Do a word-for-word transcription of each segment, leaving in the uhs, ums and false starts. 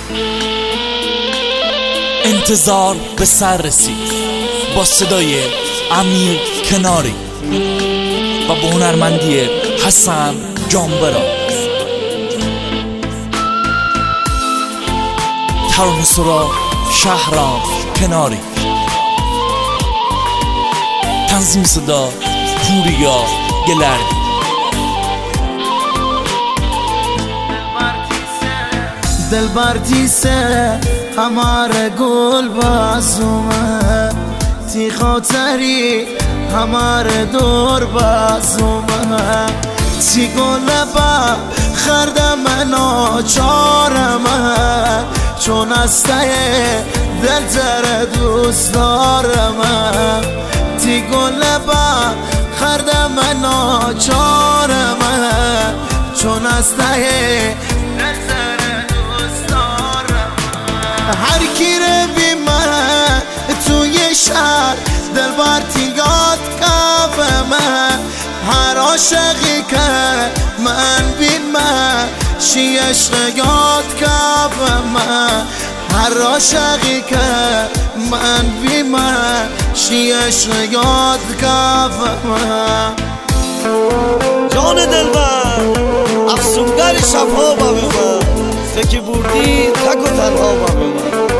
انتظار به سر رسید با صدای امیر کناری و با هنرمندی حسن جانبرا. ترانه سرا شهرام کناری، تنظیم صدا پوریا گلردی. دلبر تیسه هماره گل بازومه، تی خاطری هماره دور بازومه، تی گل با خردم ناچارمه، چون استه دل تر دوست دارمه، تی گل با خردم ناچارمه، چون استه دل تر هر کی رو بی من توی شهر دلبر تیگات کافه من، هر عاشقی که من بی من شی عشق یاد کافه من، هر عاشقی که من بی من شی عشق یاد کافه من. جان دلبر افسونگر شبها با من، فکر بردی تک و تنها با من.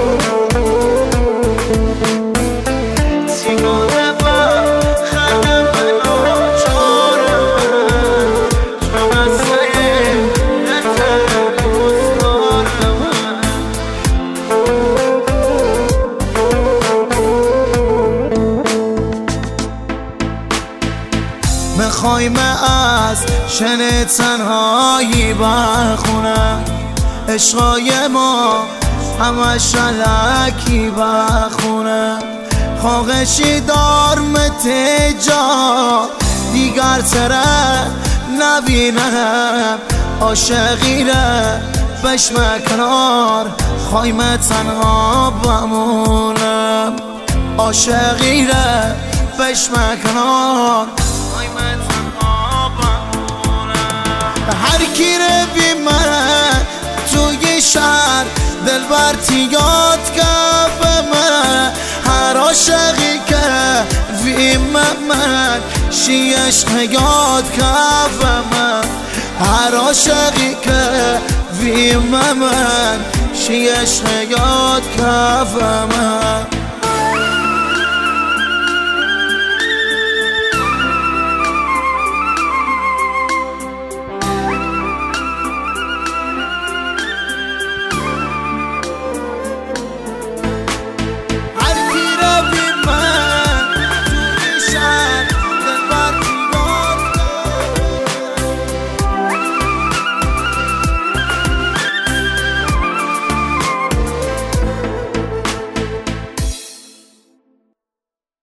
میخوایم از شن تنهایی بخونم، عشقای ما همه شلکی بخونم، خواهشی دارم تجا دیگر تره نبینم، عاشقی ره بشم کنار خوایم تنها بمونم، عاشقی ره بشم کنار هر کی رو بی من توی شهر دلبر تیگات کافه من، هر عاشقی که بی من شی عشق یاد کافه من، هر عاشقی که بی من شی عشق یاد کافه من.